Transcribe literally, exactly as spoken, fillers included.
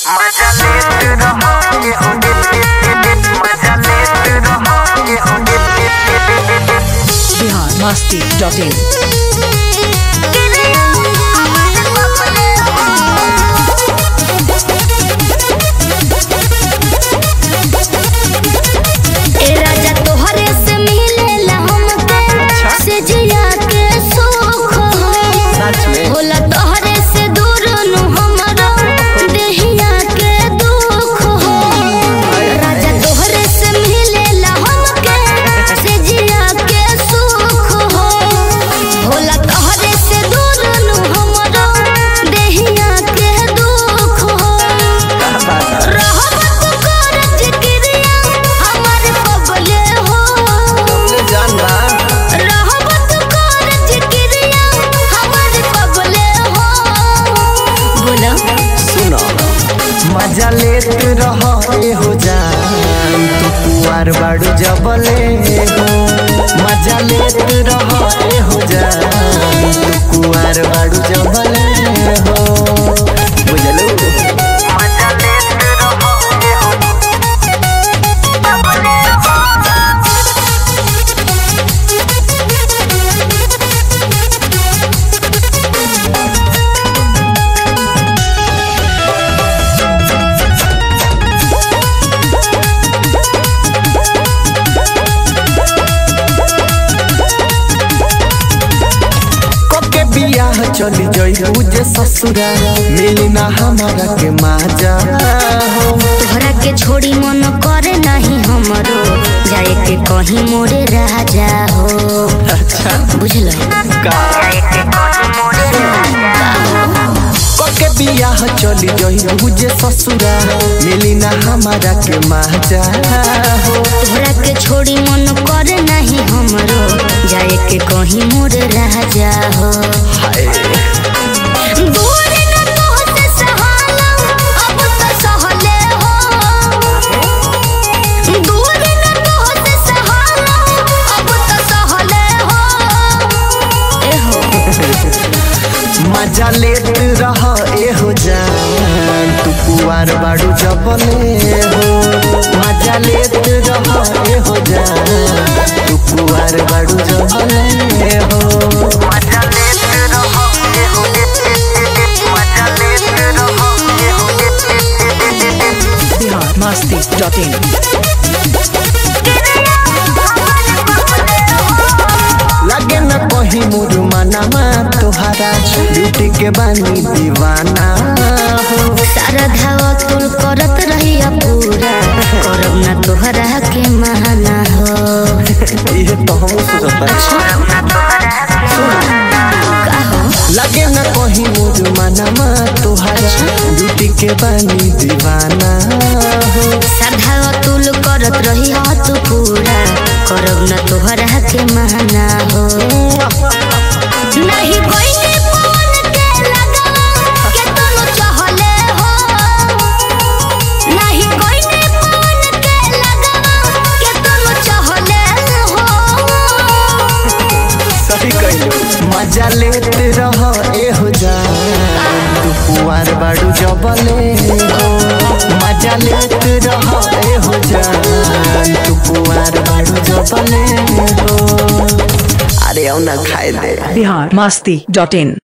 Bihar Masti dot इन। मजा लेत रहे हो जान तू कुआर बाड़ू जबले हो। मजा लेत रहे हो जान तू कुआर बाड़ू जबले हो। बुझलू मजा लेत रहे हो बियाह चली जाई जे ससुरा मिली ना हमारा के माजा हो। तोहरा के छोड़ी मन करे नहीं हमरो जाए के कहीं मोरे राजा हो। अच्छा बुझलो का के बियाह चली जाई जे ससुरा मिली ना हमारा के माजा हो। तोहरा के छोड़ी मन करे नहीं हमरो जाए के कहीं मोरे राजा हो। दूर न तोहसे सहाला अब तो सहले हो। दूर न तोहसे सहाला अब तो सहले हो। ए हो मजा लेत रह ए हो जान तू कुआर बाड़ू जबले हो। मजा लेत रह ए हो जान तू कुआर बाड़ू जबले हो। मजा लेत रह ए हो मजा लेत रह ए हो। Bihar Masti dot in. लगे न कहीं मुरमाना तोहरा ब्यूटी के बानी दीवाना हो। सारा धावा तुल करत रही पूरा करब ना तोहरा के महाना हो। ये तो हम लगे न कहीं मुरमाना तोहरा ब्यूटी के बानी दीवाना हो। साधा तुल करत रही तू पूरा करब ना तोहरा के महाना हो। नहीं कोई फोन के लगावा के तनु चाहले हो। नहीं कोई फोन के लगावा के तनु चाहले हो। सही कहियो मजा लेत रह ए हो जान तू कुआर बाड़ू जबले हो। मजा लेत रह ए हो जान तू कुआर बाड़ू जबले हो। अरे औ ना खाए दे। बिहार मस्ती डॉट इन।